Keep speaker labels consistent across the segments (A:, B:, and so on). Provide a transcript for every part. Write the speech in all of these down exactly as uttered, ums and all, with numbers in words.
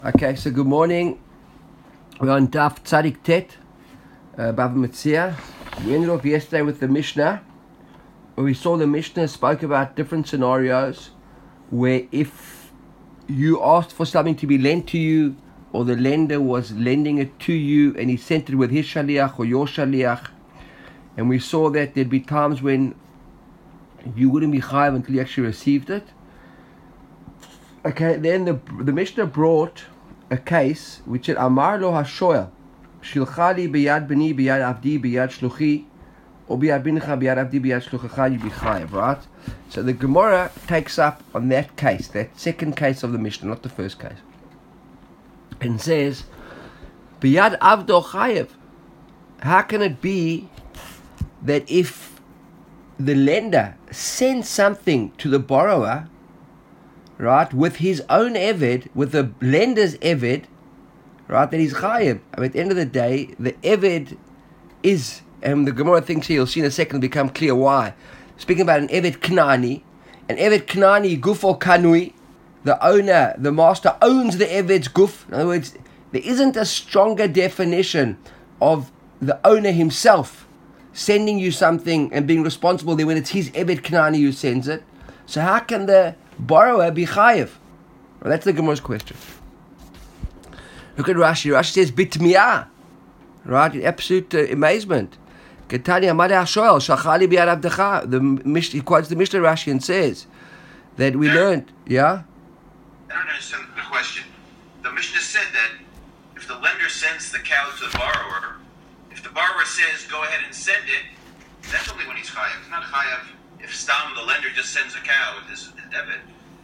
A: Okay, so good morning. We're on Daf Tzadik Tet, uh, Bava Metzia. We ended off yesterday with the Mishnah, where we saw the Mishnah spoke about different scenarios where if you asked for something to be lent to you, or the lender was lending it to you, and he sent it with his shaliach or your shaliach, and we saw that there'd be times when you wouldn't be chayav until you actually received it. Okay, then the the Mishnah brought a case which said Amar lo hashoel shilchali biyad bani biyad avdi biyad shluchi or biyad bincha biyad avdi biyad shluchacha you be chayav, right? So the Gemara takes up on that case, that second case of the Mishnah, not the first case, and says biyad avdo chayav. How can it be that if the lender sends something to the borrower, right, with his own eved, with the lender's eved, right, that he's chayav? I mean, at the end of the day, the eved is, and the Gemara thinks here, you'll see in a second, it'll become clear why. Speaking about an eved knani, an eved knani guf or kanui, the owner, the master owns the eved's guf. In other words, there isn't a stronger definition of the owner himself sending you something and being responsible there when it's his eved knani who sends it. So how can the borrower be chayiv? Well, that's the Gemara's question. Look at Rashi. Rashi says bitmiah, right? In absolute uh, amazement. Ketani amade hashoel shachali biyad avdecha. The Mishnah, he quotes the Mishnah Rashi and says that we learned. Yeah.
B: I don't understand the question. The Mishnah said that if the lender sends the cow to the borrower, if the borrower says go ahead and send it, that's only when he's chayav. It's not chayav if Stam, the lender, just sends a cow with his, his debit.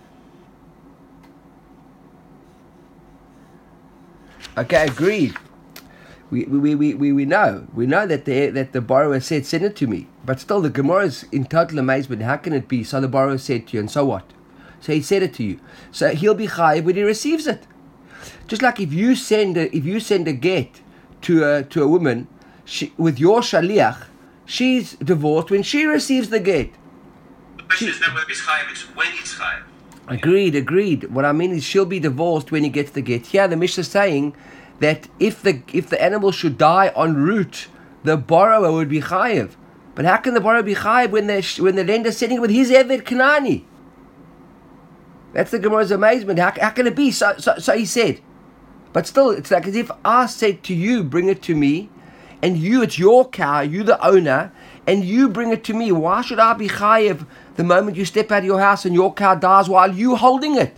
A: Okay, agreed. We we, we, we, we know. We know that the that the borrower said, send it to me. But still, the Gemara is in total amazement. How can it be? So the borrower said to you, and so what? So he said it to you. So he'll be chayiv when he receives it. Just like if you send a, if you send a get to a, to a woman she, with your shaliach, she's divorced when she receives the get.
B: The question is not whether he's chayav, it's when he's chayav.
A: Agreed, agreed. What I mean is she'll be divorced when he gets the get. Here the Mishnah is saying that if the if the animal should die en route, the borrower would be chayiv. But how can the borrower be chayiv when the when the lender's sitting with his eved knani? That's the Gemara's amazement. How, how can it be? So, so so he said. But still, it's like as if I said to you, bring it to me, and you, it's your cow, you the owner, and you bring it to me. Why should I be chayiv the moment you step out of your house and your cow dies while you holding it?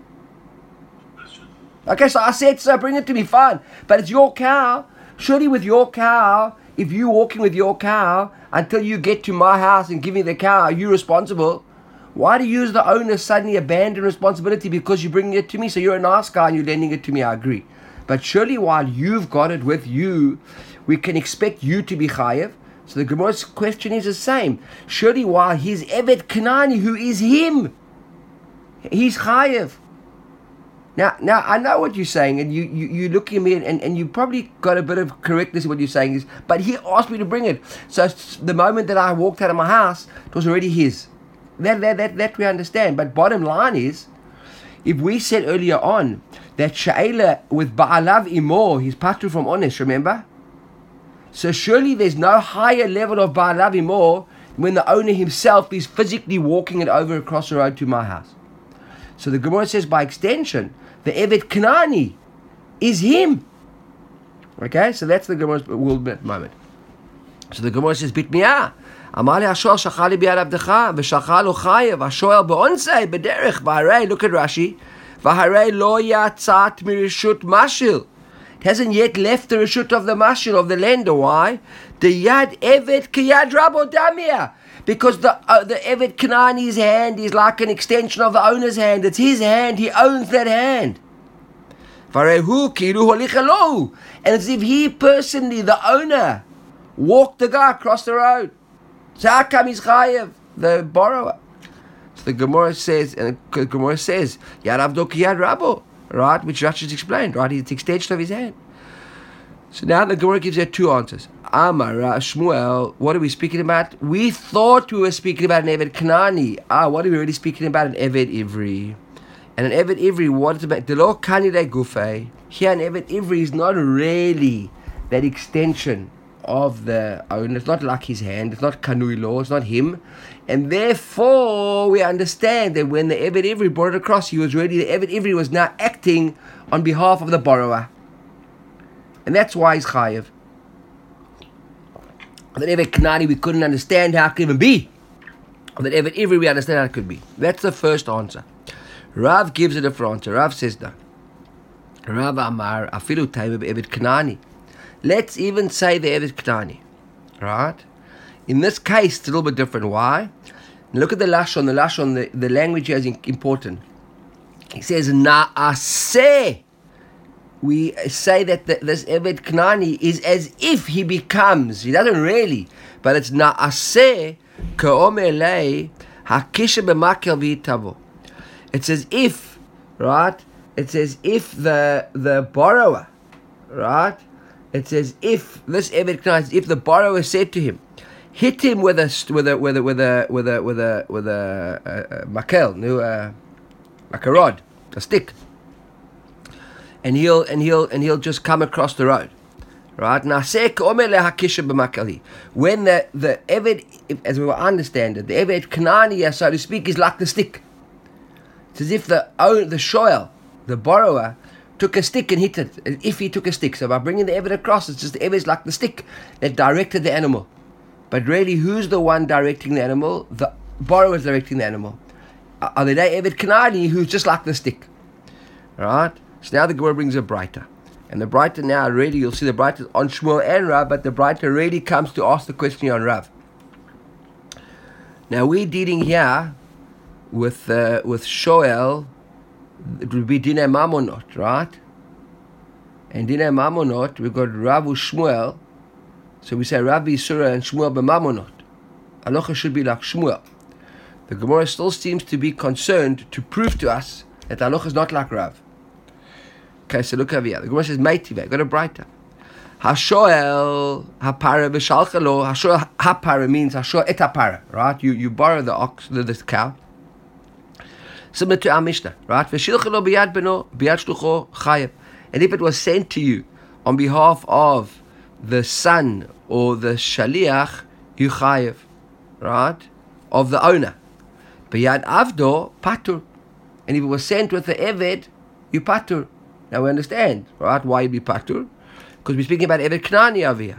A: Okay, so I said, so bring it to me, fine. But it's your cow. Surely with your cow, if you walking with your cow until you get to my house and give me the cow, are you responsible? Why do you as the owner suddenly abandon responsibility because you're bringing it to me? So you're a nice guy and you're lending it to me, I agree. But surely while you've got it with you, we can expect you to be chayiv. So the Gemara's question is the same. Surely while he's eved knani, who is him, he's chayiv. Now, now I know what you're saying, and you, you, you look at me, and, and, and you probably got a bit of correctness in what you're saying, is, but he asked me to bring it. So the moment that I walked out of my house, it was already his. That, that, that, that we understand. But bottom line is, if we said earlier on that She'ela with Ba'alav Imor, he's patru from Onesh, remember? So surely there's no higher level of Ba'alav Imor when the owner himself is physically walking it over across the road to my house. So the Gemara says by extension, the Eved Knani is him. Okay, so that's the Gemara's moment. So the Gemara says, Bitmiah. Amar le hashoel shachali biyad avdecha v'shachal lo chayev hashoel be'onsei b'derech v'harei. Look at Rashi. V'harei lo yatzat mirishut mashil. It hasn't yet left the rishut of the mashil, of the lender. Why? The yad eved kiyad rabo damia. Because the uh, the eved knani's hand is like an extension of the owner's hand. It's his hand. He owns that hand. V'harehu kilu holicha lo. And it's as if he personally, the owner, walked the guy across the road. So how come he's chayev, the borrower? So the Gemara says, and the Gemara says, Yad avdo ki yad rabo, right? Which Rashi just explained, right? It's the extension of his hand. So now the Gemara gives you two answers. Amar Shmuel, what are we speaking about? We thought we were speaking about an Eved Knani. Ah, what are we really speaking about? An Eved Ivri. And an Evet Ivri wanted to make the law Kanide Gufay. Here an Evet Ivri is not really that extension of the owner. It's not like his hand. It's not Kanui law. It's not him. And therefore, we understand that when the Evet Ivri brought it across, he was ready. The Evet Ivri was now acting on behalf of the borrower. And that's why he's chayiv. That Evet Knani we couldn't understand how it could even be. That Evet Ivri we understand how it could be. That's the first answer. Rav gives a different answer. Rav says no. Rav Amar afilu taimib Evet Knani. Let's even say the Evet Knani. Right? In this case, it's a little bit different. Why? Look at the lashon. The lashon, the, the language here is important. He says na'aseh. We say that the, this Evet Knani is as if he becomes. He doesn't really, but it's na'aseh ka'omer lei hakisha b'makel v'itavo. It's as if, right? It's as if the the borrower, right? It's as if this Evet Knani, if the borrower said to him, hit him with a with a with a with a with a with a with a, a, a makel, no, uh, like a rod, a stick, and he'll and he'll and he'll just come across the road, right? Now, when the the Evet, as we will understand it, the Evet Knani, so to speak, is like the stick. It's as if the the shoel, the borrower, took a stick and hit it. If he took a stick, so by bringing the Evet across, it's just the Evet is like the stick that directed the animal. But really, who's the one directing the animal? The borrower is directing the animal. Are they Evet Knani, who's just like the stick? Right? So now the Gemara brings a Breita. And the Breita now already, you'll see the Breita on Shmuel and Rav, but the Breita already comes to ask the question on Rav. Now we're dealing here with uh, with Shoel. It would be Dinah Mamonot, right? And Dinah Mamonot, we've got Rav Shmuel. So we say Rav Yisura and Shmuel b'mamonot. Halacha should be like Shmuel. The Gemara still seems to be concerned to prove to us that halacha is not like Rav. Okay, so look over here. The Gemara says, Meitive, got a Breita. Hashoel hapara v'shalchalo. Hashoel hapara means hashoel et hapara, right? You you borrow the ox, the, the cow. Similar to our Mishnah, right? V'shilchalo b'yad beno b'yad shlucho chayev. And if it was sent to you on behalf of the son or the shaliach, you chayev, right, of the owner. B'yad avdo patur. And if it was sent with the eved, you patur. Now we understand, right, why you be patur? Because we're speaking about Evet Knani over here.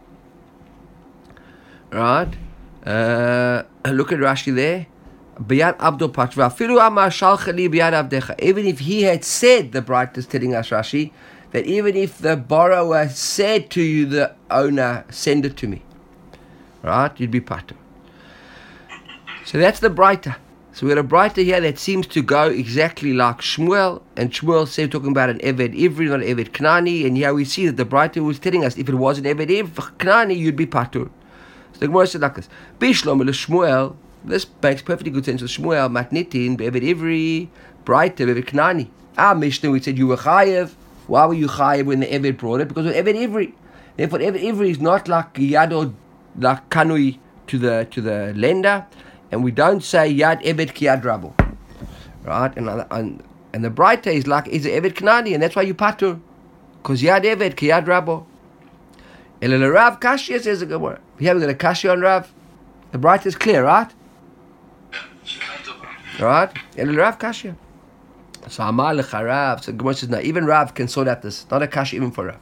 A: Right? Uh, look at Rashi there. B'yad avdo patur. Afilu amar shalchali b'yad avdecha. Even if he had said, the Bright is telling us, Rashi, that even if the borrower said to you, the owner, send it to me, right, you'd be patur. So that's the Breita. So we got a Breita here that seems to go exactly like Shmuel, and Shmuel said talking about an Evet Ivri, not an Evet Knani, and here we see that the Breita was telling us if it was an Evet Ivri Knani, you'd be patur. So the Gemara said like this: Bishlom el Shmuel. This makes perfectly good sense with Shmuel. Matnitin be'Evet Ivri, Breita be'Evet Knani. Our Mishnah we said you were chayev. Why were you chayev when the Evet brought it? Because of Evet Ivri. Therefore, Evet Ivri is not like Yad, like Kanui to the to the lender, and we don't say Yad Evet ki Yad Rabo, right? And and, and the Breita is like is Evet Knani, and that's why you patur, because Yad Evet ki Yad Rabo. El Rav Kashya says the Gemara. Here we got a Kashya on Rav. The Breita is clear, right? Right? El Rav Kashya. So Amar lecha Rav. So Gemara says no, even Rav can sort out this. Not a Kashya even for Rav.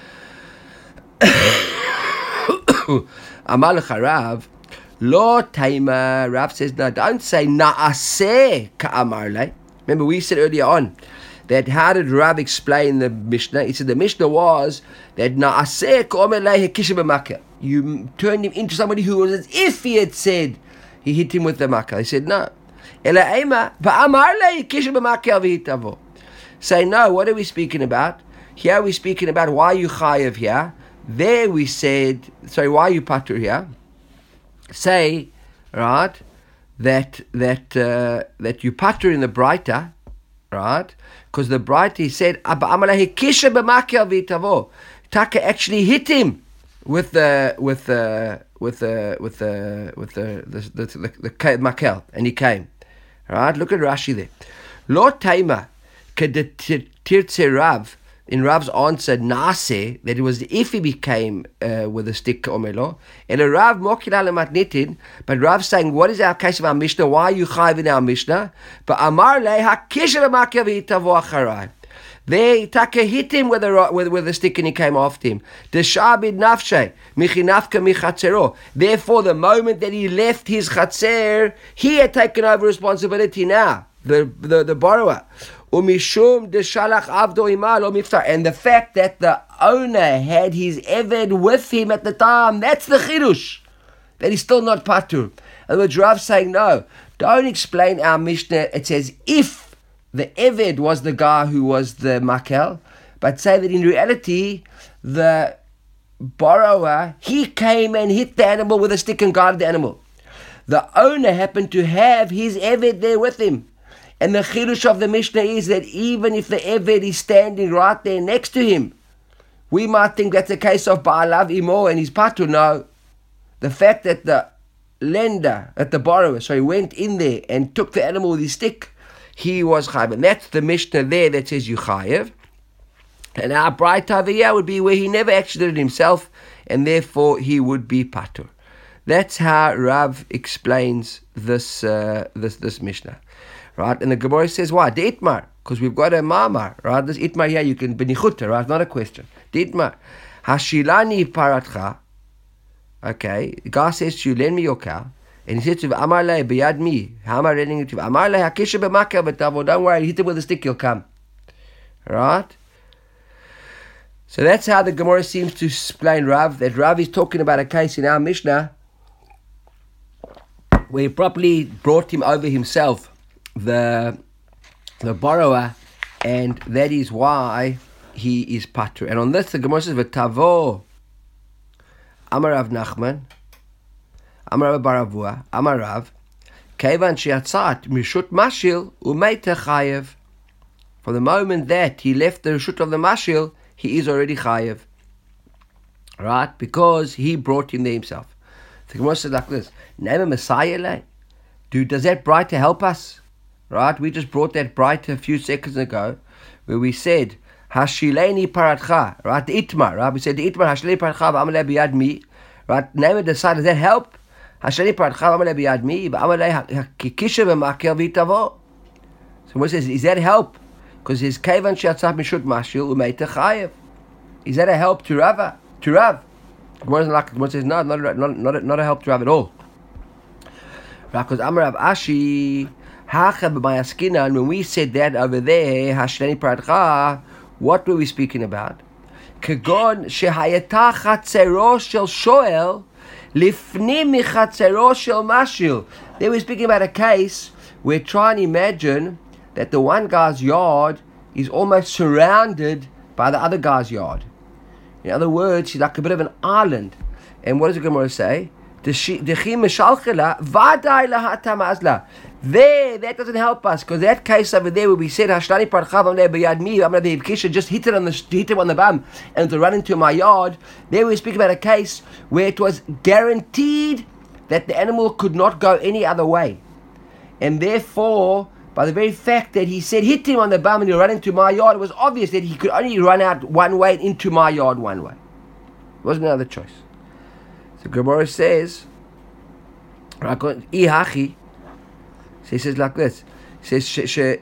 A: Amar lecha Rav. Lo taima. Rav says no, don't say na'aseh ka'amar le. Remember we said earlier on that how did Rav explain the Mishnah? He said the Mishnah was that na'aseh ka'amar le hekisha b'makel. You turned him into somebody who was as if he had said he hit him with the makel. He said no. Say no, what are we speaking about? Here we're speaking about why you chayev here. There we said, sorry, why you patur here? Say, right, that that uh, that you patur in the Breita, right? Because the Breita he said, Taka actually hit him with the with the with the with the with the the the, the, the, the makel, and he came. Right, look at Rashi there. Lo taima, kedetirtze Rav, in Rav's answer, nase, that it was if he became uh, with a stick, omelo, and a Rav mokila lematnitin, but Rav saying, what is our case of our Mishnah? Why are you chayiv in our Mishnah? But Amar le hakisher lemakya v'itavo acharai. They Taka hit him with a with, with a stick and he came after him. Deshabid nafshe michinafka michatzero. Therefore, the moment that he left his chatzer, he had taken over responsibility now. The the, the borrower. Umishum deshalach avdo imal o miftar. And the fact that the owner had his eved with him at the time, that's the chidush. That he's still not patur. In other words, Rav saying, no, don't explain our Mishnah. It says if the Eved was the guy who was the makel, but say that in reality, the borrower, he came and hit the animal with a stick and guarded the animal. The owner happened to have his Eved there with him. And the chidush of the Mishnah is that even if the Eved is standing right there next to him, we might think that's a case of Ba'alav Imo and his patu. No. The fact that the lender, that the borrower, sorry, went in there and took the animal with his stick, he was chayiv. And that's the Mishnah there that says you chayiv. And our bright over here would be where he never actually did it himself, and therefore he would be patur. That's how Rav explains this uh, this this Mishnah, right? And the Gemara says why? The itmar, because we've got a mamar, right? This itmar here you can benichuta, right? Not a question. The itmar, hashilani paratcha. Okay, the guy says to you, lend me your cow. And he said to him, Amar lei biyad mi. How am I reading it to him? Amar lei hakisha b'makar v'tavo. Don't worry, hit him with a stick, he'll come. Right? So that's how the Gemara seems to explain Rav, that Rav is talking about a case in our Mishnah where he properly brought him over himself, the the borrower, and that is why he is patur. And on this, the Gemara says, v'tavo Amar Rav Nachman, Amar Rav Baravua, Amar Rav, Kevan sheyatzat mishut mashil umeita chayev. From the moment that he left the reshut of the mashil, he is already chayev. Right? Because he brought him there himself. The Gemara says like this, Name a Messiah lay. Dude, does that bright to help us? Right? We just brought that bright a few seconds ago, where we said, Hashileni paratcha, right? The itmar, right? We said the itmar, Hashileni paratcha v'amalei biyad mi. Right? Name a Messiah, does that help? Hashileni paratcha v'amalei biyad mi, v'amalei hakikisha v'makel v'itavo. So what says, is that help? Because his kevan sheyatzat mishut mashil umeita chayev. Is that a help to Rava? To Rav? Gemara says no, not not not not a help to Rav at all. Because Amar Rav Ashi, hacha b'mayaskina, and when we said that over there, Hashileni paratcha, what were we speaking about? Kagon shehayata chatzero shel shoel lifni michatzero shel mashil. They were speaking about a case where try and imagine that the one guy's yard is almost surrounded by the other guy's yard. In other words, she's like a bit of an island. And what does the Gemara say? There, that doesn't help us, because that case over there where we said Hashlani Parchav B'yad Mi, I'm the Kisha just hit it on the hit him on the bum and to run into my yard. There we speak about a case where it was guaranteed that the animal could not go any other way, and therefore, by the very fact that he said hit him on the bum and he'll run into my yard, it was obvious that he could only run out one way into my yard one way. There wasn't another choice. So Gemara says, Ihachi, so he says like this. He says, the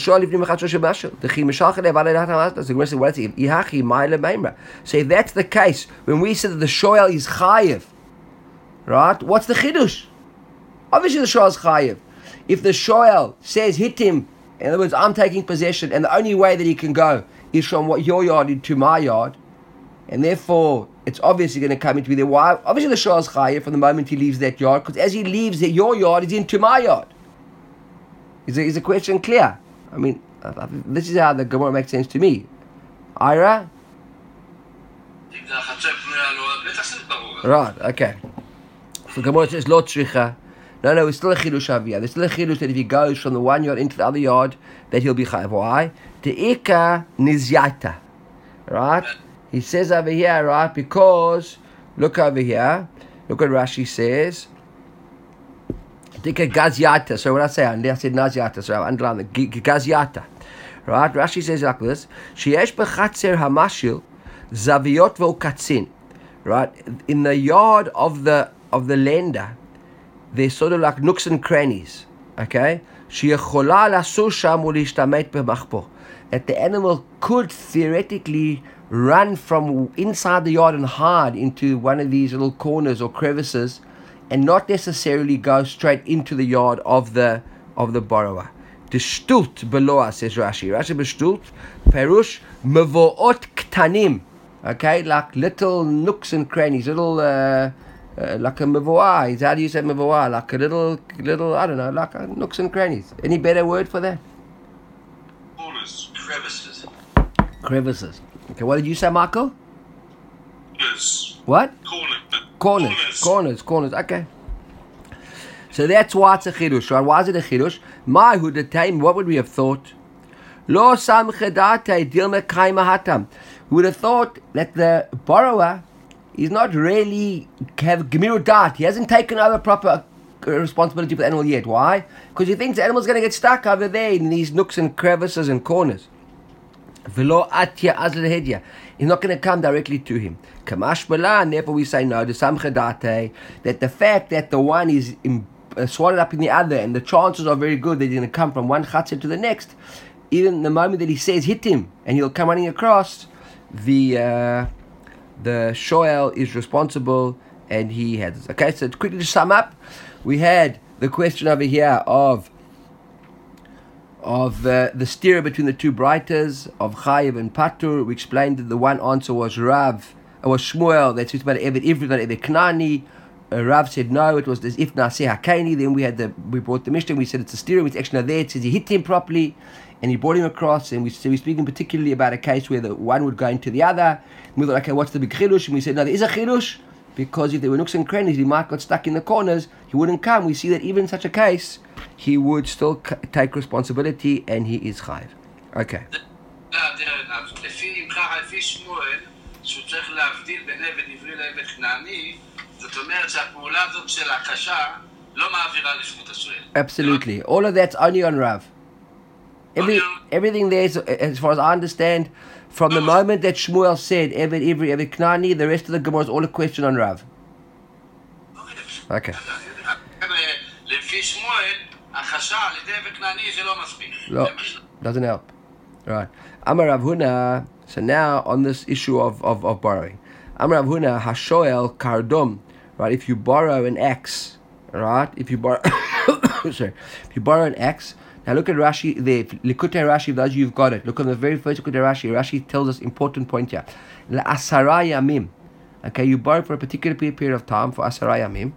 A: Gemara says, what is it? Ihachi, Ma'ila Meimra. So if that's the case, when we said that the shoel is chayev, right? What's the chidush? Obviously the shoel is chayev. If the shoel says hit him, in other words, I'm taking possession, and the only way that he can go is from what your yard into my yard, and therefore it's obviously going to come into be there. Why? Obviously the shoel is chayev from the moment he leaves that yard, because as he leaves your yard, he's into my yard. Is the, is the question clear? I mean, this is how the Gemara makes sense to me. Ira? Right, okay. So Gemara says, Lo tzricha. No, no, it's still a chidush aviyah. There's still a chidush that if he goes from the one yard into the other yard, that he'll be chayav. Why? Te'ika nizyata. Right? He says over here, right, because, look over here, look what Rashi says. Take a gaziata. So what I say? I said naziata. So I underline the gaziata. Right? Rashi says like this: Sheyesh bechatzer hamashil zaviyot ve'ukatzin. Right? In the yard of the of the lender, there's sort of like nooks and crannies. Okay? Sheyechola lasur sham ulishtamet b'machpo. That the animal could theoretically run from inside the yard and hide into one of these little corners or crevices, and not necessarily go straight into the yard of the of the borrower. The shtut beloa, says Rashi. Rashi beshtut perush mevoot ktanim. Okay, like little nooks and crannies, little uh, uh, like a mevoah. How do you say mevoah? Like a little, little I don't know, like a nooks and crannies. Any better word for that?
B: Corners, crevices.
A: Crevices. Okay, what did you say, Michael?
B: Corners.
A: What?
B: Corners.
A: Corners, corners, corners, corners. Okay. So that's why it's a chidush, right? Why is it a chidush? My who the time, what would we have thought? Lo sam chedate dilme kaima hatam. We would have thought that the borrower is not really have gemiru dat. He hasn't taken over proper responsibility for the animal yet. Why? Because he thinks the animal's going to get stuck over there in these nooks and crevices and corners. Velo atya azlehedya. He's not going to come directly to him. Kamash bala, and therefore we say no, the samchadate, that the fact that the one is in, uh, swallowed up in the other, and the chances are very good that he's going to come from one chatzir to the next, even the moment that he says hit him, and he'll come running across, the uh, the shoel is responsible, and he has. Okay, so quickly to sum up, we had the question over here of of uh, the steer between the two brighters of Chayiv and Patur. We explained that the one answer was Rav, it was Shmuel, that speaks about Eved Ivri, not Eved Knani. Uh, Rav said no, it was as if Naseh Hakani. Then we had the we brought the Mishnah, we said it's a steer, it's actually not there. It says he hit him properly, and he brought him across, and we so we're speaking particularly about a case where the one would go into the other. And we thought, okay, what's the big chidush? And we said no, there is a chidush, because if there were nooks and crannies, he might got stuck in the corners, he wouldn't come. We see that even in such a case, he would still c- take responsibility, and he is chayiv. Okay.
C: לפי שמואל, שהוא צריך להבדיל בין עבד עברי לעבד כנעני, זאת אומרת שהפעולה הזאת של הקשה לא מעבירה לזכות השואל.
A: Absolutely. All of that's only on Rav. Every, everything there is, as far as I understand, from the moment that Shmuel said Eved Ivri, Eved Knani, the rest of the Gemara is all a question on Rav. Okay.
C: לפי שמואל, החשה על ידי עבד כנעני זה לא מספיק.
A: No, doesn't help. Right. Amar Rav Huna. So now on this issue of, of, of borrowing. Amar Rav Huna, Hashoel Kardom. Right, if you borrow an axe, right, if you borrow, sorry, if you borrow an axe, now look at Rashi there, Likutei Rashi, those you've got it. Look at the very first Likutei Rashi. Rashi tells us important point here. La asara yamim. Okay, you borrow for a particular period of time for asara yamim.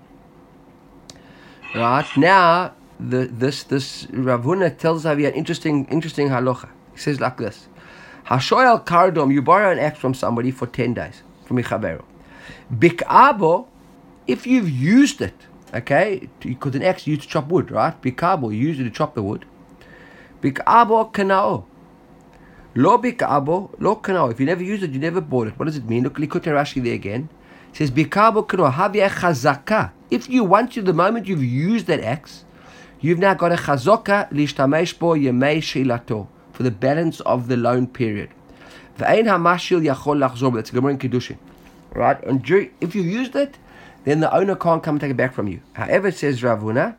A: Right, now, the this this Rav Huna tells us an interesting, interesting halacha. He says like this. Hashoel kardom, you borrow an axe from somebody for ten days, from Michavero. Bik'abo, if you've used it, okay, because an axe used to chop wood, right? Bik'abo, you use it to chop the wood. Bik'abo kanao. Lo bik'abo, lo kanao. If you never used it, you never bought it. What does it mean? Look, Likutei Rashi there again. It says, Bik'abo kanao, havya chazaka. If you want to, the moment you've used that axe, you've now got a chazaka lishtamesh bo yemei shilato, for the balance of the loan period. V'ein hamashil yachol lachzor, that's Gemara in Kiddushin. Right? And if you used it, then the owner can't come and take it back from you. However, it says Rav Huna,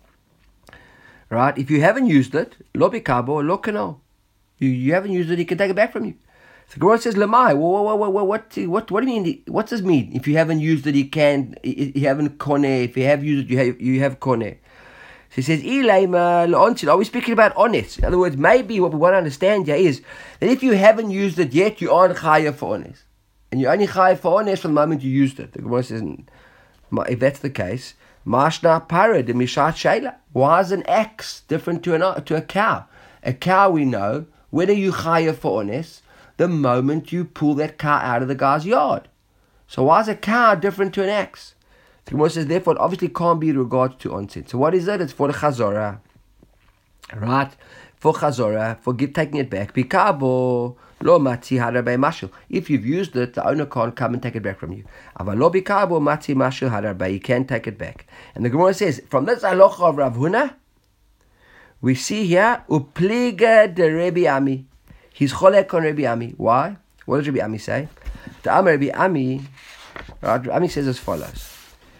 A: right, if you haven't used it, lo bikabo, lo kano. You you haven't used it, he can take it back from you. So Gemara says, Lamai, what, what, what, what, what, what do you mean? What's this mean? If you haven't used it, he can, you haven't kone. If you have used it, you have, you have kone. So he says, are we speaking about honest? In other words, maybe what we want to understand here is that if you haven't used it yet, you aren't chayav for honest. And you're only chayav for honest from the moment you used it. The Gemara says, if that's the case, mashna para de mishat sheila. Why is an axe different to, an, to a cow? A cow, we know, whether you chayav for honest, the moment you pull that cow out of the guy's yard. So why is a cow different to an axe? The Gemara says, therefore, it obviously can't be in regards to onset. So what is it? It's for the chazorah. Right? For chazorah, for give, taking it back. Bikabo, Lo matzi harabei mashil. If you've used it, the owner can't come and take it back from you. Aval lo bikabo matzi mashil harabei. You can take it back. And the Gemara says, from this halacha of Rav Huna, we see here, upliga de Rabbi Ami. He's cholek on Rabbi Ami. Why? What does Rabbi Ami say? The Amar Rabbi Ami, right, Rabbi Ami says as follows.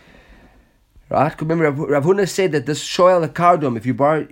A: Right? Remember, Rav, Rav Huna said that this shoel, the kardom, if you borrow...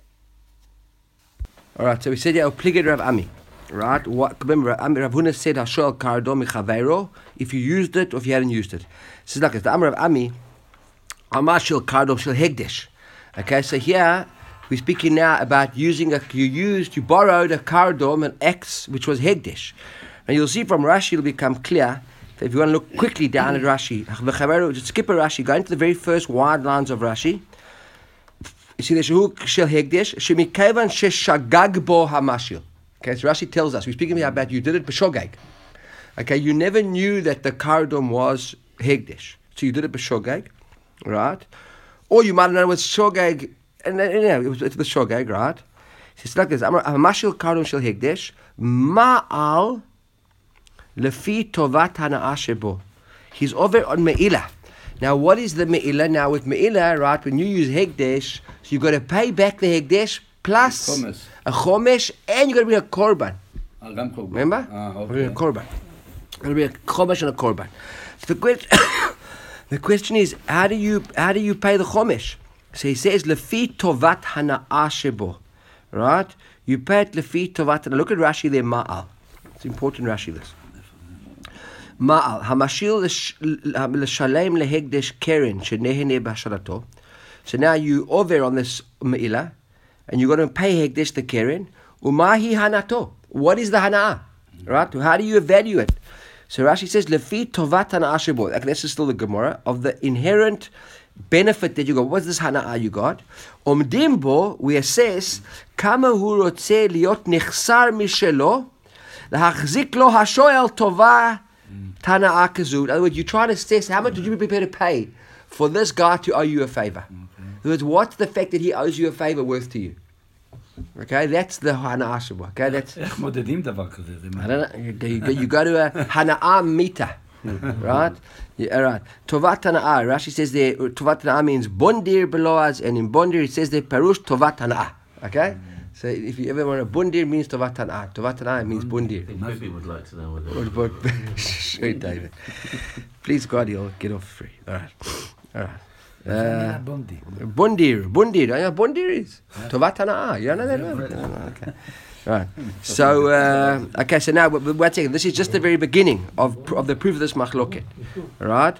A: Alright, so we said, yeah, upliga de Rav Ami. Right? What, remember, Rav Huna said, shoel kardom michavero, if you used it or if you hadn't used it. This is like this. The Amar Rav Ami, Amar shel kardom shel hegdesh. Okay, so here... we're speaking now about using a, you used, you borrowed a kardom, an X, which was hegdish. And you'll see from Rashi, it'll become clear. If you want to look quickly down at Rashi, just skip a Rashi, go into the very first wide lines of Rashi. You see the shehu shel hegdish, shemikevan sheshagag bo hamashil. Okay, so Rashi tells us, we're speaking about you did it b'shogeg. Okay, you never knew that the kardom was hegdish. So you did it b'shogeg, right? Or you might have known it was shogeg. And then, you know, it was it's the shogeg, right? It's like this. Mashil kardom shel hegdesh ma'al lefi tovat hana'ah shebo. He's over on me'ilah. Now, what is the me'ilah? Now, with me'ilah, right, when you use hegdesh, so you've got to pay back the hegdesh plus chomesh. a chomesh, and you've got to bring a korban.
D: Ah, gam korban.
A: Remember?
D: Ah, okay.
A: A korban. You've got to bring a chomesh and a korban. So the question, the question is, how do you how do you pay the chomesh? So he says, Lefi tovat hana'ah shebo. Right? You pay it Lefi tovat hana'ah. Look at Rashi there, ma'al. It's important Rashi this. Ma'al. Hamashil l'shalem lehegdesh keren shenehene b'hashalato. So now you over on this me'ilah, and you're going to pay hegdesh the keren. Umahi hanato. What is the hana'ah? Right? How do you evaluate? So Rashi says, Lefi tovat hana'ah shebo. Like, this is still the Gemara of the inherent benefit that you got. What's this hana'ah you got? Omdimbo, we assess, kama hu rotze liot nechsar mishelo, lahachzik lo hashoel tova tana'ah kazu. In other words, you try to assess how much would you be prepared to pay for this guy to owe you a favor. In other words, what's the fact that he owes you a favor worth to you? Okay, that's the hana'ah shebo. Okay, that's...
D: איך מודדים דבר כזה?
A: I don't know. You, you, you go to a hana'ah meter. Right? Yeah, right. Tovat hana'ah. Rashi says there, Tovat hana'ah means bondir beloaz, and in bondir it says there, Parush Tovat hana'ah. Okay? So if you ever want a bondir means Tovat hana'ah. Tovat hana'ah means bondir.
E: I think Bobby would like to know what it is.
A: Sure, David. Please, God, he'll get off free. All right. All right. Uh,
D: Bondi.
A: bondir. Bondir. You know what bondir is? Tovat hana'ah. You don't know that word? No, no, okay. Right. So, uh, okay, so now, one second. This is just the very beginning of of the proof of this machloket. Right?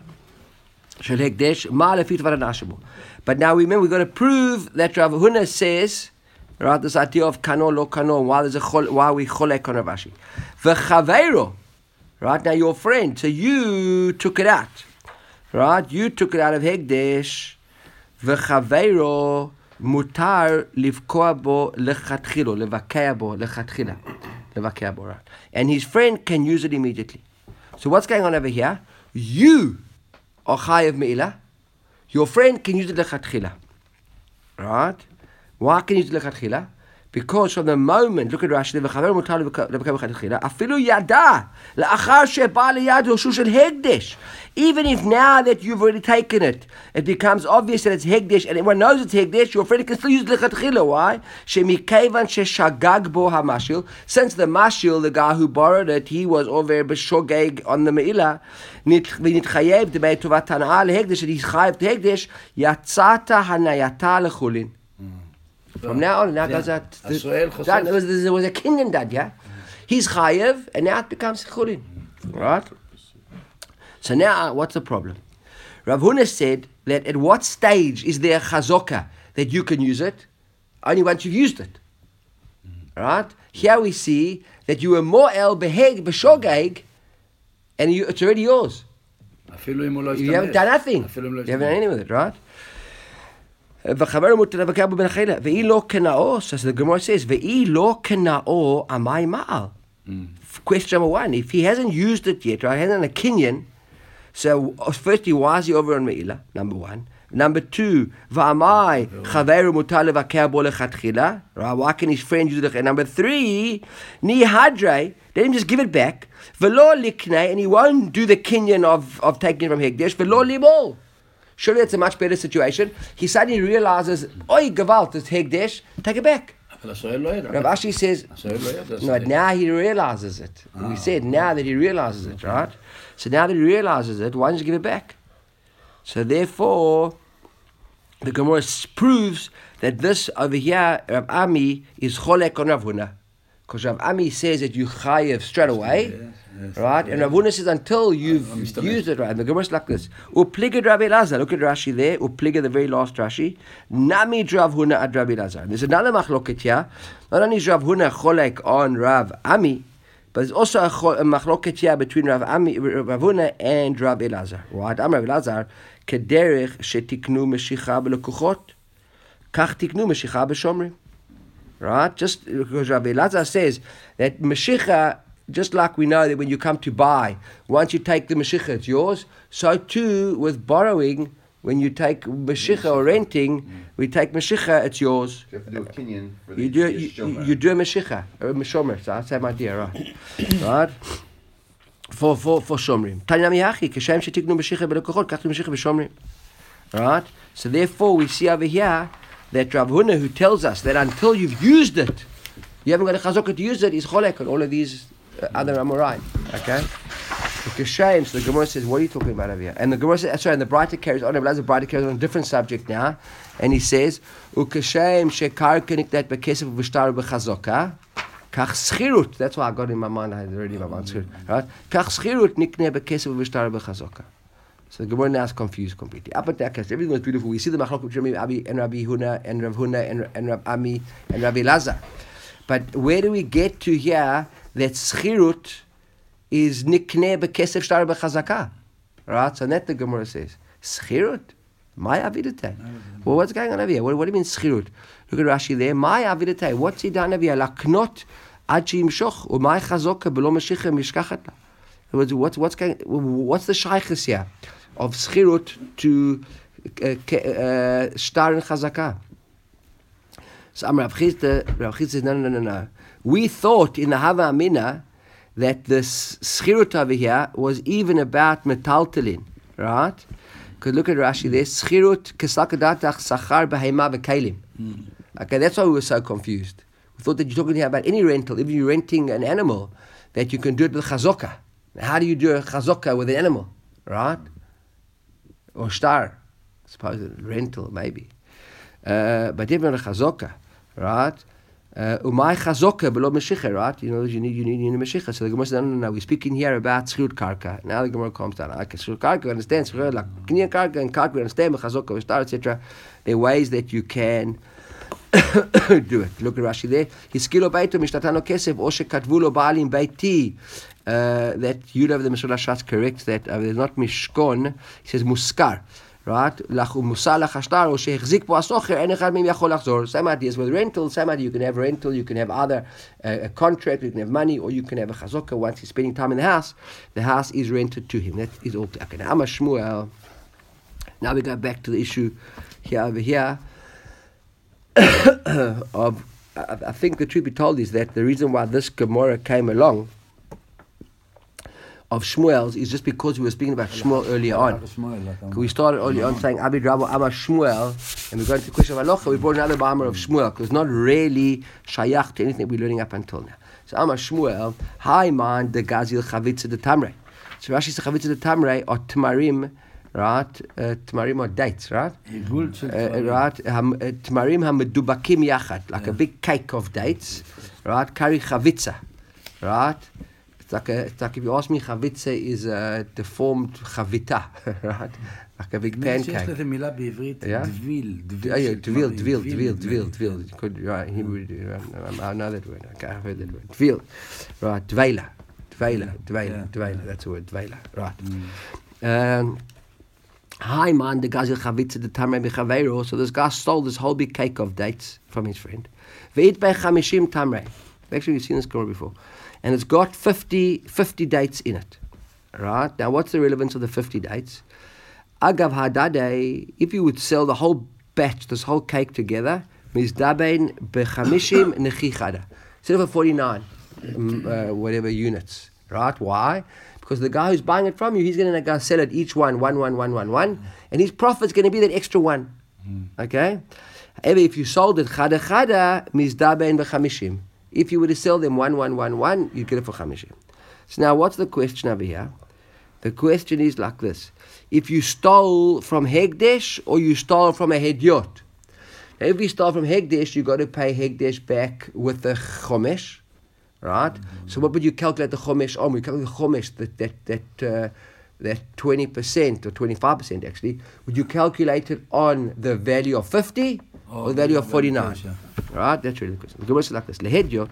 A: But now, remember, we've got to prove that Rav Huna says, right, this idea of kano, lo kano, why, there's a chol, why we cholek on Rav Ashi. V'chaveiro. Right? Now, your friend, so you took it out. Right? You took it out of Hegdesh. V'chaveiro. Mutar livkoa bo lechatchilo, levakea bo lechatchila, levakea bo, right? And his friend can use it immediately. So what's going on over here? You are chayav me'ilah. Your friend can use it lechatchila, right? Why can you use it lechatchila? Because from the moment, look at Rashi, levachaver mutar levakea bo lechatchila, afilu yada leachar sheba liyad yoshu shel hegdesh. Even if now that you've already taken it, it becomes obvious that it's hegdesh, and everyone knows it's hegdesh, your friend can still use lechatchila. Why? Shemikevan sheshagag bo hamashil. Since the mashil, the guy who borrowed it, he was over b'shogeg on the me'ilah. V'nitchayev debei tovat hana'ah lehegdesh, and he's chayev to hegdesh. Yatzata hanayata lechulin. From now on, now goes out. There was, there was a kinyan dad, yeah. He's chayev, and now it becomes chulin, right? So now, what's the problem? Rav Huna said that at what stage is there chazokah that you can use it? Only once you've used it. Right? Here we see that you were more el beheg b'shogeg, and you, it's already yours. You haven't done nothing. You haven't done anything with it, right? Ve'i lo kena'o, so the Gemara says, Ve'i lo kena'o amai ma'al. Question number one, if he hasn't used it yet, right, hasn't done a kinyan, so firstly, why is he over on me'ilah? Number one. Number two, v'amai chaveru mutar levakeh bo lechatchila. Right? Why can his friend use it? And number three, ni hadre. Let him just give it back. V'lo liknei, and he won't do the kinyan of, of taking it from Hekdesh. V'lo libol. Surely it's a much better situation. He suddenly realizes, oi gewalt, it's Hekdesh. Take it back. Rav Ashi says, no, now he realizes it. Ah. We said now that he realizes it, right? So now that he realizes it, why don't you give it back? So therefore, the Gemara proves that this over here, Rav Ami, is cholek on Rav Huna. Because Rav Ami says that you chayev straight away, yes, yes, right? Yes. And Rav Huna says until you've used it right. And the Gemara is like this. Upliga Rav Elazar. Look at Rashi there. Upliga, the very last Rashi. Nami Rav Huna ad Rav Elazar. There's another machloket here. Not only is Rav Huna cholek on Rav Ami, but there's also a, a machloket here between Rav Ami, Rav Huna and Rav Elazar. Right? Am Rav Elazar kederech shetiknu meshicha b'lekuchot, kach tiknu meshicha b'shomrim. Right? Just because Rabbi Elazar says that Mashiach, just like we know that when you come to buy, once you take the Mashiach, it's yours. So too with borrowing, when you take Mashiach or renting, mm. we take Mashiach, it's yours.
E: You have to do a kinyan for the
A: you do you, you do a Mashiach, or a Meshomer. So that's the same idea, right? Right? For for for Shomrim. Tanya miyachi kashem shetiknu Mashiach b'lekachot kach Mashiach b'Shomrim. Right? So therefore we see over here that Rav Huna, who tells us that until you've used it, you haven't got a chazokah to use it, is cholek on all of these uh, other Amoraim. Okay? Kashem, so the Gemara says, what are you talking about over here? And the Gemara says, sorry, and the Braita carries on, the Braita carries on a different subject now, and he says, Ukashem shekarka nikdat bekesef v'shtar b'chazokah, kach schirut, that's why I got it in my mind, I had already in my mind, right? Kach schirut nikne bekesef v'shtar b'chazokah. So the Gemara now is confused completely. Up at that case, everything was beautiful. We see the machlok between Rabbi Abi and Rabbi Huna and Rav Huna and, and Rav Ami and Rabbi Elazar. But where do we get to here that schirut is nikne bekesef shtar b'chazaka? Right? So that the Gemara says, schirut? My avidate. Well, what's going on over here? What, what do you mean schirut? Look at Rashi there. My avidate. What's he done over here? Laknot ad sheimshoch u'may chazoka b'lo mashicha mishkachat la. What's what's going? What's the shaykhis here of schirut to uh, shtar and chazaka? So Rav Chizda, Rav Chizda says no, no, no, no. We thought in the Hava Amina that this schirut over here was even about metaltalin, right? Because look at Rashi there, schirut kesakadatach sachar behema v'keilim. Okay, that's why we were so confused. We thought that you're talking here about any rental, even you're renting an animal, that you can do it with chazokah. How do you do a chazokah with an animal, right? Or shtar, I suppose a rental maybe. Uh, but even a chazokah, right? Umay chazokah below meshicha, right? You know you need you need you need meshicha. So the Gemara says no, no, no. We're speaking here about schirut karka. Now the Gemara comes down. Okay, schirut karka, we understand schirut like kinyan karka and karka, we understand chazokah, shtar, et cetera. There are ways that you can do it. Look at Rashi there. Hiskilo beito mishtatano kesef o shekatvu lo baalim beiti. Uh, that Yudav the Meshul Hashatz corrects that uh, there's not mishkon, he says muskar, right? Same ideas with rental, same idea. You can have rental, you can have either uh, a contract, you can have money, or you can have a chazokah. Once he's spending time in the house, the house is rented to him. That is all. Okay, now Shmuel. Now we go back to the issue here over here of. I, I think the truth be told is that the reason why this Gemara came along of Shmuel's is just because we were speaking about Shmuel earlier on. We started earlier on saying Abid Rabba Amar Shmuel, and we're going to the question of Halacha. We brought another Ba'amar of Shmuel because it's not really shayach to anything we're learning up until now. So Amar Shmuel, hi man the Gazil Chavitza de Tamre. So Rashi says Chavitza de Tamre or Tamarim, right? Uh, tamarim are dates, right? Uh, right. Um, uh, tamarim hamedubakim yachad, like yeah. a big cake of dates, right? Kari Chavitza, right? It's like, a, it's like if you ask me, chavitze is a deformed chavita, right? Like a big pancake. Yeah? Dvil, dvil, dvil, dvil, dvil, dvil. You could, right, Hebrew, I know that word, okay, I've heard that word. Dvil, right, dveila, dveila, dveila, dveila, that's the word, dveila, right. Um, Hi man, the gazil chavitze the tamre b'chaveiro. So this guy stole this whole big cake of dates from his friend. Ve'it by chamishim tamre. Actually, you've seen this story before. And it's got fifty, fifty dates in it. Right? Now, what's the relevance of the fifty dates? Agav hadade, if you would sell the whole batch, this whole cake together, mizdaben bechamishim nechichada. Instead of forty-nine, um, uh, whatever units, right? Why? Because the guy who's buying it from you, he's going to go sell it each one, one, one, one, one, one, and his profit's going to be that extra one. Okay? However, if you sold it chada chada, mizdaben bechamishim. If you were to sell them one, one, one, one, you'd get it for chamishim. So now, what's the question over here? The question is like this: if you stole from Hegdesh or you stole from a Hedyot. Now, if you stole from Hegdesh, you got to pay Hegdesh back with the Chomesh, right? Mm-hmm. So what would you calculate the Chomesh on? We calculate the Chomesh, that that that uh, that twenty percent or twenty-five percent actually. Would you calculate it on the value of fifty oh, or the value of forty-nine? Right? That's really the question. The Gemara is like this: Lehedyot.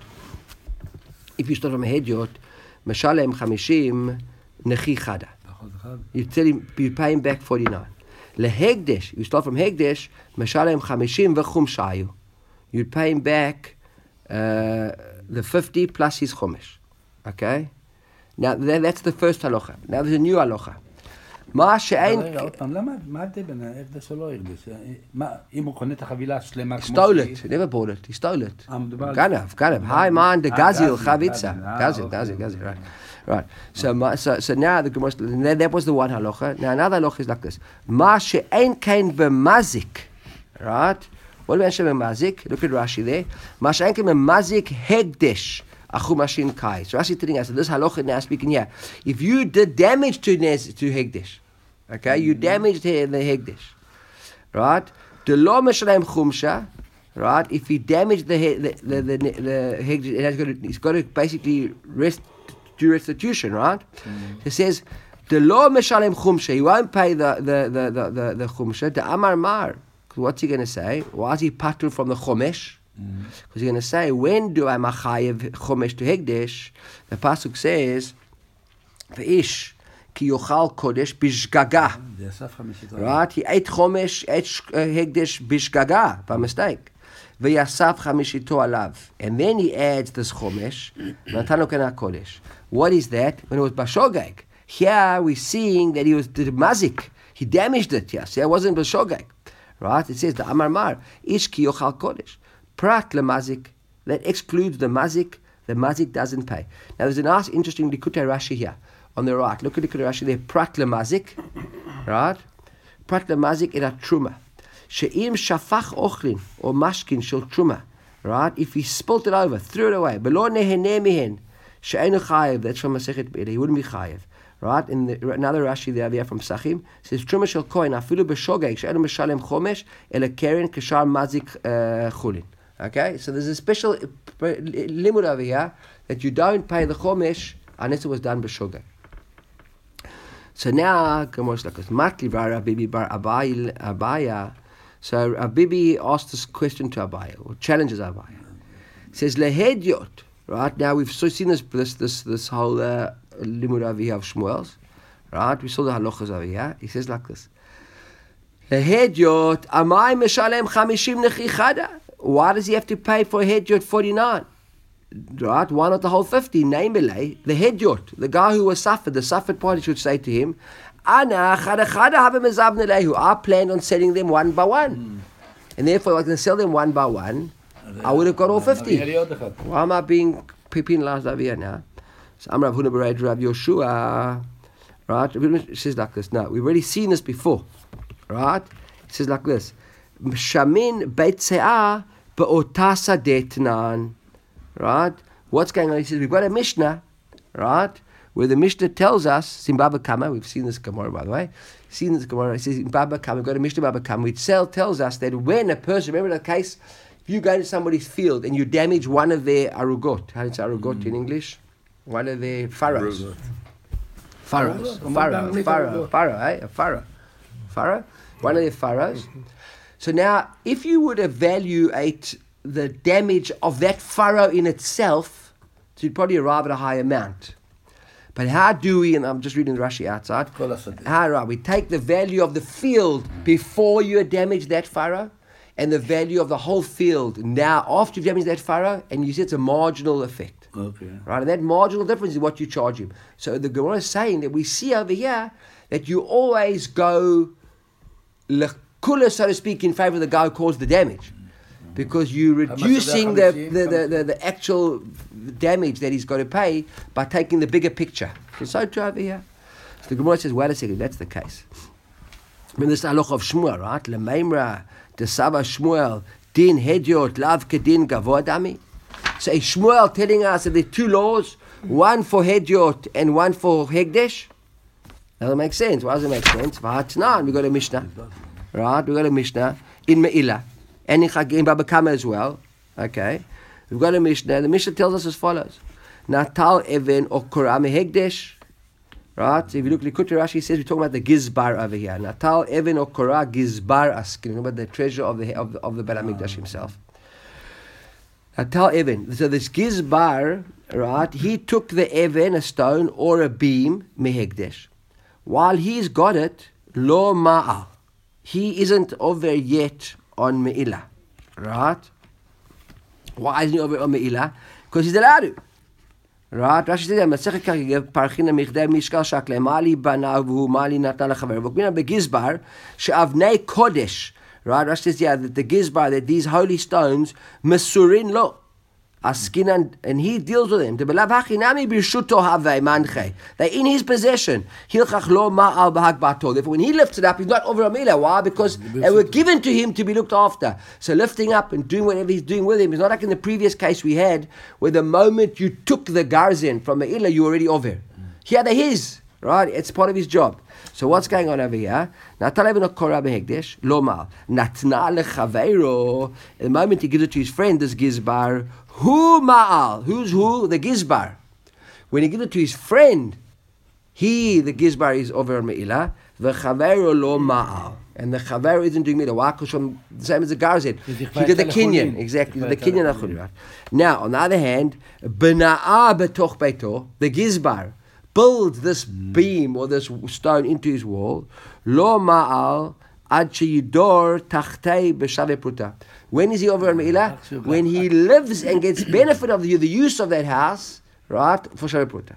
A: If you stole from a Hedyot, Meshalem chamishim nechi chada. You tell him, you pay him back forty-nine. Lehegdesh, you start from Hegdesh, Meshalem chamishim v'chum shayu. You'd pay him back uh, the fifty plus his chumash. Okay? Now that, that's the first halacha. Now there's a new halacha. מה שאין...
D: רגע, עוד פעם, למה, מה ההבדל בין ההקדש או לא ההקדש? מה, אם הוא קונה את החבילה השלמה כמו
A: stole it, never bought it, he stole it. גנב, גנב, hi man, the gazil, chavitza. Gazil, gazil, gazil, right. Right. So, so, so now the Gemara, that was the one halacha. Now another halacha is like this. Ma she'ein kain b'mazik. Right? What do we say b'mazik? Look at Rashi there. Ma she'ein kain b'mazik hegdesh. Achumashin kai. So Rashi telling us that this halacha now speaking here. If you did damage to to hegdesh, okay, you damaged the, the hegdesh, right? The lo meshalem chumsha. Right? If he damaged the the the the, the hegdesh, it has got to, it's got to basically rest. Do restitution, right? Mm. It says the law meshalem chumsha. He won't pay the the the the the, the chumsha. The amar mar. What's he going to say? Why is he patur from the chomesh? Because mm. he's going to say, when do I machayev chomesh to hegdesh? The pasuk says, "V'ish ki yochal kodesh bishgaga." Right? He ate chomesh, ate hegdesh bishgaga by mistake. V'yasaf chamishito alav, and then he adds this chomesh. Natano kana kodesh. What is that? When it was bashogeg. Here we're seeing that he was the mazik. He damaged it. Yes, it wasn't bashogeg. Right? It says the amar mar ish ki yochal kodesh prat lemazik. That excludes the mazik. The mazik doesn't pay. Now there's a nice, interesting Likutei Rashi here on the right. Look at Likutei Rashi there. Prat lemazik. Right? Prat lemazik ila truma. She'im shafach ochlin or mashkin shel truma, right? If he spilt it over, threw it away, below neheneh mihen, she'einu chayev. That's from Masechet Be'er. He wouldn't be chayev, right? In the, another Rashi there, there from Psachim says truma shel kohen afilu b'shogeg she'einu meshalem chomesh ela keren kashar mazik chulin. Okay, so there's a special limit over here that you don't pay the chomesh unless it was done b'shogeg. So now, Gemara's like matli bar Abibi bar Abaya. So Abibi asked this question to Abaya, or challenges Abaya. He says, Lehedyot, right? Now we've so seen this this this, this whole uh, limud over here of Shmuel's, right? We saw the halachas over here. He says like this. Lehedyot, amai meshalem chamishim nechichada. Why does he have to pay for Hedyot forty-nine? Right? Why not the whole fifty? Namely, the Hedyot, the guy who was suffered, the suffered party should say to him, Ana chada chada have mezavne lehu. I planned on selling them one by one. Mm. And therefore, if I can sell them one by one, I would have got all fifty. Why am I being penalized over here now? So I'm Rav Huna B'Rav Rav Yoshua. Right? It says like this. Now, we've already seen this before. Right? It says like this. Shamin beit se'ah be'otasa detnan. Right? What's going on? He says, we've got a Mishnah. Right? Where the Mishnah tells us, in Baba Kama, we've seen this Gemara by the way, seen this Gemara, it says in Baba Kama, we've got a Mishnah Baba Kama, which tells us that when a person, remember the case, if you go to somebody's field and you damage one of their arugot, how do you say arugot mm. in English? One of their pharaohs. Pharaohs. Pharaoh. Pharaoh. Pharaoh, eh? A pharaoh. Pharaoh? One of their pharaohs. So now, if you would evaluate the damage of that pharaoh in itself, so you'd probably arrive at a high amount. But how do we, and I'm just reading the Rashi outside, how right, we take the value of the field before you damage that pharaoh, and the value of the whole field now after you've damaged that pharaoh, and you see it's a marginal effect.
D: Okay.
A: Right, and that marginal difference is what you charge him. So the Gemara is saying that we see over here that you always go lekula, so to speak, in favor of the guy who caused the damage. Because you're reducing the, the, the, the, the actual damage that he's got to pay by taking the bigger picture. So true over here. So the Gemara says, wait a second, that's the case. Remember this halach of Shmuel, right? Lemeimra, the Saba Shmuel, din hediot, lav kedin gavoa dami. So is Shmuel telling us that there are two laws, one for hediot and one for hegdesh? Doesn't make sense. Why does it make sense? V'hatnan, we got a Mishnah, right? We got a Mishnah in Me'ilah. And in Chagim Baba Kama as well. Okay. We've got a Mishnah. The Mishnah tells us as follows. Natal Even or Korah Mehegdesh. Right? So if you look at Likutei Rashi, says we're talking about the Gizbar over here. Natal Even or Korah Gizbar Askin. About the treasure of the of the, of the Beit HaMikdash himself. Natal Even. So this Gizbar, right? He took the Even, a stone or a beam, Mehegdesh. While he's got it, Lo Ma'al. He isn't over yet on Me'ilah, right? Why isn't he over on Me'ilah? Because he's allowed to, right? Rashi says, "Masechet Kagiv parchina michdei mishkal shakle mali banav v'hu mali natan lechaver." V'kmina begizbar she'avnei kodesh, right? Rashi says, yeah, that the gizbar, that these holy stones mesurin lo askinan, and he deals with them. They're in his possession. Therefore, when he lifts it up, he's not over a milah. Why? Because they were given to him to be looked after. So lifting up and doing whatever he's doing with him is not like in the previous case we had, where the moment you took the garzin from the ilah, you were already over. Here they're his, right? It's part of his job. So what's going on over here? The moment he gives it to his friend, this gizbar, who ma'al? Who's who? The gizbar. When he gives it to his friend, he, the gizbar, is over on me'ilah. The chaveiro lo ma'al. And the chaveiro isn't doing me'ilah. Why? Because from the same as the garzin. He did the kinyan. Exactly. The kinyan achud. Now, on the other hand, bena'a betoch beito, the gizbar builds this beam or this stone into his wall. Lo ma'al ad sheyidor tachtei b'shaveh pruta. When is he over on Me'ilah? When he lives and gets benefit of the, the use of that house, right, for Shaveh Pruta.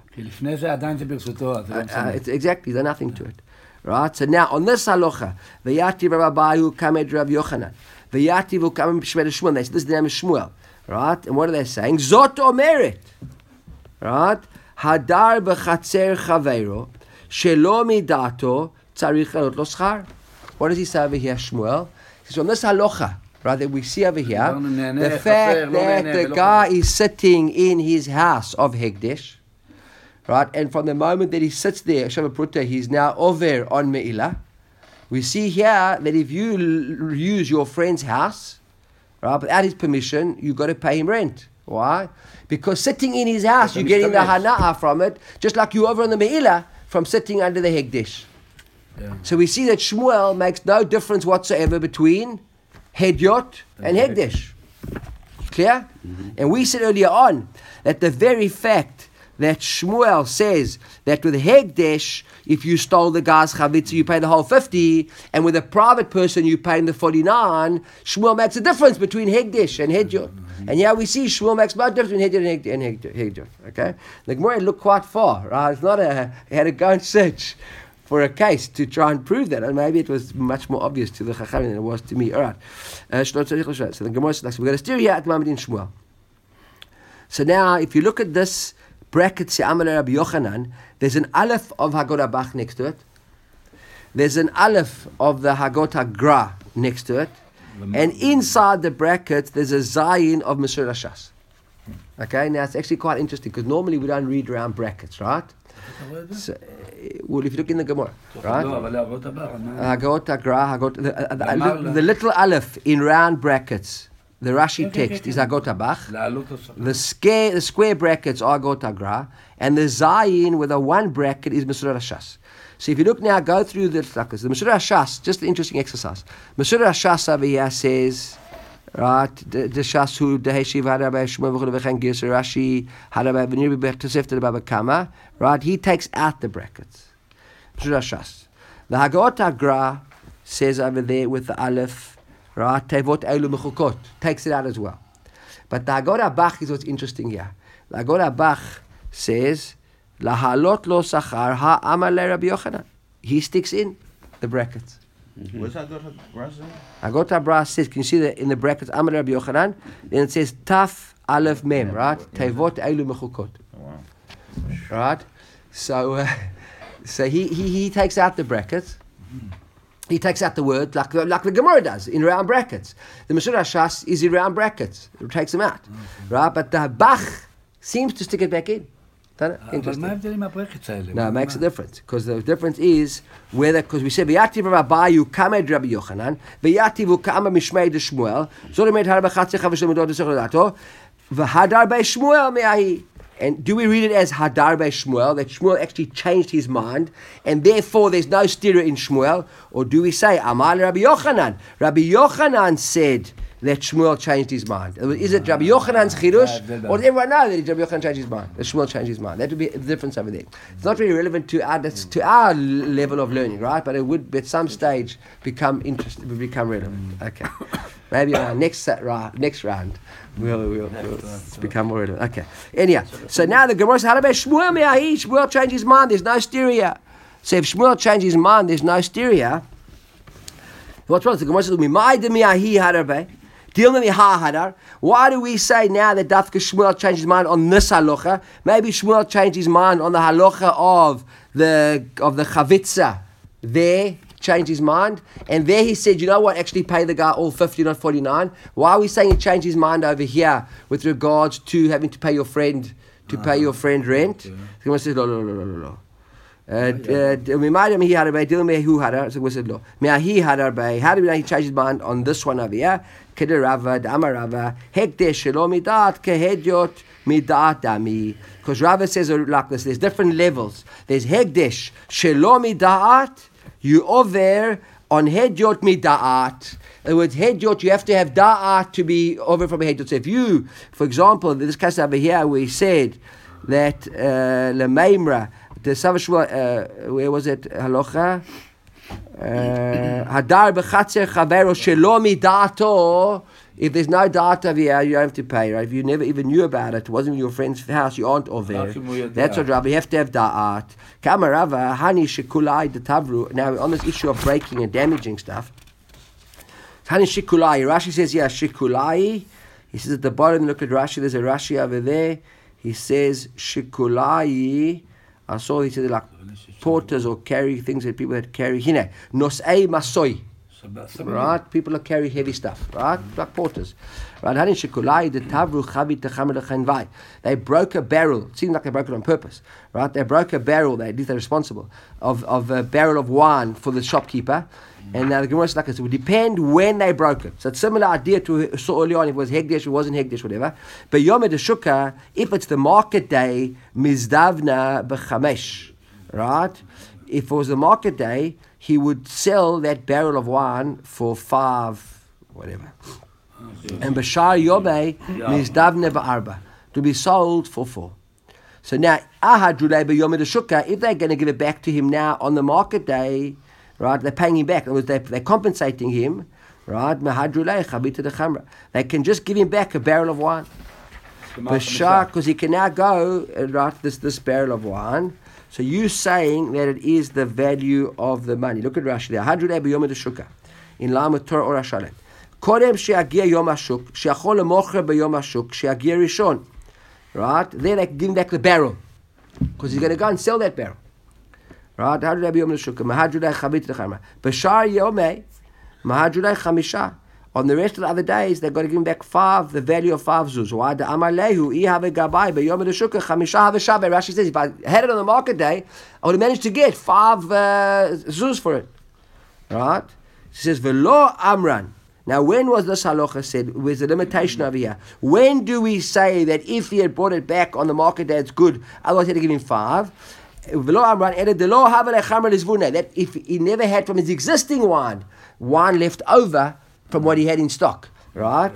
A: It's exactly, there's nothing to it. Right? So now, on this halacha, V'yativ Rabbayu kamed Rav Yochanan. V'yativ hu kamed Shmuel Shmuel. They say, this is the name of Shmuel. Right? And what are they saying? Zot omeret. Right? Hadar b'chatzer chaveiro, shelo midato, tzarich lanot lo schar. What does he say over here, Shmuel? He says, on this halacha, right, that we see over here, the fact that the guy is sitting in his house of Hegdesh, right, and from the moment that he sits there, Shaveh Pruta, he's now over on Me'ilah. We see here that if you l- use your friend's house, right, without his permission, you've got to pay him rent. Why? Because sitting in his house, you're getting the hana'ah from it, just like you over on the Me'ilah from sitting under the Hegdesh. Yeah. So we see that Shmuel makes no difference whatsoever between Hedyot and Hegdesh. Clear? Mm-hmm. And we said earlier on that the very fact that Shmuel says that with Hegdesh, if you stole the guy's chavitza, you pay the whole fifty, and with a private person, you pay the forty-nine, Shmuel makes a difference between Hegdesh and Hedyot. Mm-hmm. And here we see Shmuel makes no difference between Hedyot and Hegdesh. Okay? The Gemara looked quite far, right? It's not a, he had to go and search for a case to try and prove that, and maybe it was much more obvious to the Chachamim than it was to me. All right. Uh, so the Gemara says, so we're going to steer here at the moment in Shmuel. So now, if you look at this bracket, Se'amal Rabbi Yochanan, there's an aleph of Hagot HaBach next to it. There's an aleph of the Hagot HaGra next to it. And inside the bracket, there's a zayin of Mesur Hashas. Okay, now it's actually quite interesting, because normally we don't read around brackets, right? So, well, if you look in the Gemara, right? Hagot HaGra, Hagot, the, uh, the, the little aleph in round brackets, the Rashi text is Hagot HaBach. The square, the square brackets are Hagot HaGra, and the zayin with a one bracket is Mesur Hashas. So if you look now, go through the tlakas. The Mesur Hashas, just an interesting exercise. Mesur Hashas over here says, right, the Shasu, the Heshiv, Harabai, Shmuel, V'chen Gis, Rashi, Harabai, V'nir, B'tosef, the Baba Kama, right, he takes out the brackets. Mesur Hashas. The Hagot HaGra says over there with the Aleph, right, Tevot Elu Mechukot, takes it out as well. But the Hagot HaBach is what's interesting here. The Hagot HaBach says, Lahalot lo sachar ha'amal Rabbi Yochanan. He sticks in the brackets.
E: Mm-hmm. Where's Hagot HaBra?
A: Hagot HaBra says, can you see that in the brackets, Amar Rabbi Yochanan? Then it says, Taf Aleph Mem, right? Tevot Elu Mechukot.
E: Wow.
A: Right? So, uh, so he, he, he takes out the brackets. He takes out the word like the, like the Gemara does in round brackets. The Meshur HaShas is in round brackets. It takes them out. Right? But the Bach seems to stick it back in.
D: אבל מה ההבדל עם הברקץ האלה?
A: No, it makes a difference. Because the difference is whether, because we said, V'yativ Rabbayu kamed Rabbi Yochanan, V'yativ kama mishmei de Shmuel, Zod emet har b'chatzecha v'shem edot v'sech l'dato, V'hadar bei Shmuel me'ahi. And do we read it as Hadar bei Shmuel, that Shmuel actually changed his mind, and therefore there's no stira in Shmuel? Or do we say, Amar Rabbi Yochanan? Rabbi Yochanan said that Shmuel changed his mind. Is it Rabbi Yochanan's chidush, or does everyone know that Rabbi Yochanan changed his mind? That Shmuel changed his mind. That would be the difference over there. It's not really relevant to our to our level of learning, right? But it would at some stage become interesting, would become relevant. Okay, maybe our next set, right, next round we'll, we'll, we'll become more relevant. Okay. Anyhow, so now the Gemara says, "How about Shmuel me'ahi? Shmuel changed his mind. There's no styria." So if Shmuel changed his mind, there's no styria. What's wrong? The Gemara says, "Mi'mai de me'ahi hadar." Why do we say now that Dafka Shmuel changed his mind on this halacha? Maybe Shmuel changed his mind on the halacha of the of the chavitza. There, changed his mind, and there he said, you know what? Actually, pay the guy all fifty, not forty-nine. Why are we saying he changed his mind over here with regards to having to pay your friend to pay your friend rent? The Gemara says, no, no, no, no, no, no. How do we know he changed his mind on this one over here? Because Rava says like this, there's different levels. There's Hegdesh Shelo Midat, you over on Hedyot Midat. In other words, Hedyot, you have to have Da'at to be over from a Hedyot. So if you, for example, in this case over here, we said that Lemaimra, the Savashua, uh, where was it? Halacha? Hadar b'chatzer chavero shelo midato. If there's no data here, you don't have to pay, right? If you never even knew about it, it wasn't in your friend's house, you aren't over. That's what Rabbi, you have to have da'at. Kama Rava, hani shekulai de tavru. Now, on this issue of breaking and damaging stuff, hani shekulai, Rashi says, yeah, shekulai. He says at the bottom, look at Rashi, there's a Rashi over there. He says, shekulai. I saw he said like porters or carry things that people that carry. Hine, nosei masoi. Right? People that carry heavy stuff, right? Like porters. Right? They broke a barrel. It seemed like they broke it on purpose. Right? They broke a barrel, they, at least they're responsible, of, of a barrel of wine for the shopkeeper. And now the Gemara says like this, it would depend when they broke it. So it's a similar idea to so early on, if it was Hegdesh, if it wasn't Hegdesh, whatever. But Yom HaShukkah, if it's the market day, Mizdavna b'chamesh, right? If it was the market day, he would sell that barrel of wine for five, whatever. And Bashar Yomei, Mizdavna b'arba, to be sold for four. So now, Ahadrulei b'Yom HaShukkah, if they're going to give it back to him now on the market day, right, they're paying him back. In other words, they're, they're compensating him, right? They can just give him back a barrel of wine. Because he can now go, right, this, this barrel of wine. So you're saying that it is the value of the money. Look at Rashi there. In line with Torah Or HaShalem. Kodem she'agia yom hashuk, she'achol lemocher b'yom hashuk, she'agia rishon. Right? Then they can give him back the barrel. Because he's going to go and sell that barrel. Right? Hadrulai b'yom hashuk, mahadrulai chavit l'chamra. B'shar yomei, mahadrulai chamisha. On the rest of the other days, they've got to give him back five, the value of five zuz. Why? The Amar Lehu, I have a gabai, but Yom HaShukkah, Chamisha have a Shabbat. Rashi says, if I had it on the market day, I would have managed to get five uh, zuz for it. Right? He says, Velo Amran. Now, when was this halacha said? There's a limitation over here. When do we say that if he had brought it back on the market day, it's good, otherwise he had to give him five? Velo Amran, that if he never had from his existing wine, wine left over, from what he had in stock, right?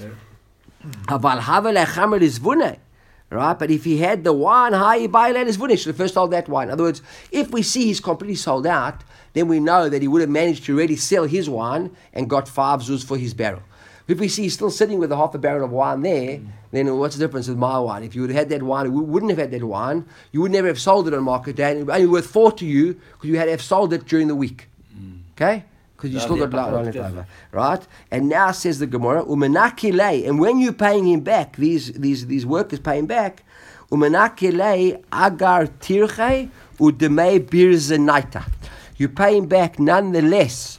A: Right? But if he had the wine, he should have first sold that wine. In other words, if we see he's completely sold out, then we know that he would have managed to really sell his wine and got five zuz for his barrel. If we see he's still sitting with a half a barrel of wine there, mm. then what's the difference with my wine? If you would have had that wine, we wouldn't have had that wine. You would never have sold it on market day, and it would be only worth four to you because you had to have sold it during the week. Mm. Okay? because you
D: No,
A: still
D: the
A: got loan
D: pachot,
A: left
D: yes.
A: over, right? And now says the Gemara, umenaki lei, and when you're paying him back, these these these workers paying back, umenaki lei agar tirche udemei birzenaita. You pay him back nonetheless.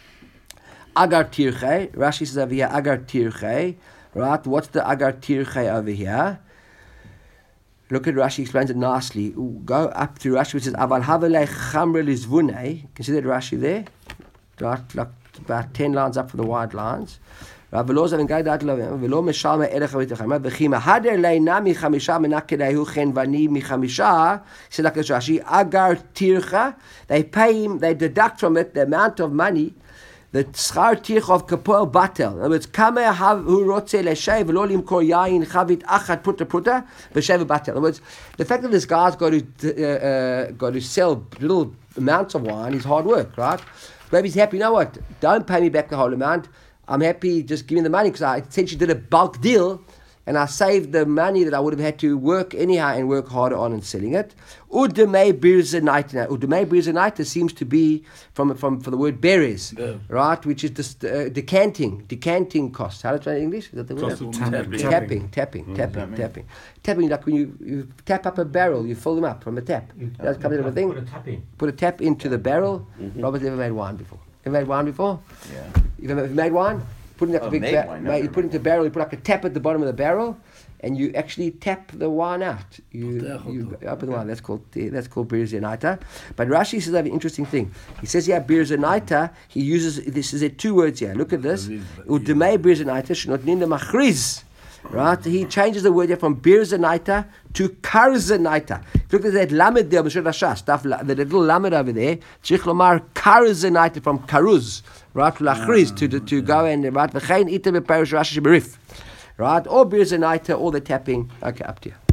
A: Agar tirche, Rashi says over here, agar tirche, right? What's the agar tirche over here? Look at Rashi, explains it nicely. Go up to Rashi, which says, Aval havelei chamre lizvunei. Can you see that Rashi there? Right, like about ten lines up from the wide lines. Right, v'lo zavin gai dat lovim, v'lo meshal me'elech havitachem, v'chi mahader leina michamisha menakeleihu chen vani michamisha. He said like this Rashi, agar tircha. They pay him, they deduct from it the amount of money, the schar tircha of kapol batel. In other words, kameh hu rotze le'shei v'lo limkor yain chavit achat puta puta v'sheva batel. In other words, the fact that this guy's got to uh, uh, got to sell little amounts of wine is hard work, right? Maybe he's happy. You know what? Don't pay me back the whole amount. I'm happy. Just give me the money because I essentially did a bulk deal, and I saved the money that I would have had to work anyhow and work harder on and selling it. Udemei birzenaita. Udemei birzenaita seems to be from from from the word beres,
D: Yeah.
A: right? Which is this, uh, decanting, decanting cost. How do you say it in English? Is that the word?
D: Cost of tapping.
A: Tapping, tapping, tapping, tapping, tapping. Like when you, you tap up a barrel, you fill them up from a tap. That comes into a thing.
E: Put a tap in.
A: Put a tap into the barrel. Robert's ever made wine before? Ever made wine before?
F: Yeah.
A: You've ever made wine? Put in like
F: Oh,
A: a big
F: made
A: ba-
F: wine,
A: mate,
F: never
A: you put it into a barrel, you put like a tap at the bottom of the barrel, and you actually tap the wine out. You, you open the wine. That's called that's called birzenaita. But Rashi says an interesting thing. He says here birzenaita. He uses this is it two words here. Look at this. Udemei birzenaita shnotnin machriz. Right? He changes the word here from birzenaita to karzenaita. Look at that lamed there, Mishra Shas, stuff the little lamed over there. Tzich lomar karzenaita from karuz. Right? Lachriz to to go and right. V'chein ita b'parish Rashi berif. Right? Or birzenaita, or the tapping. Okay, up to you.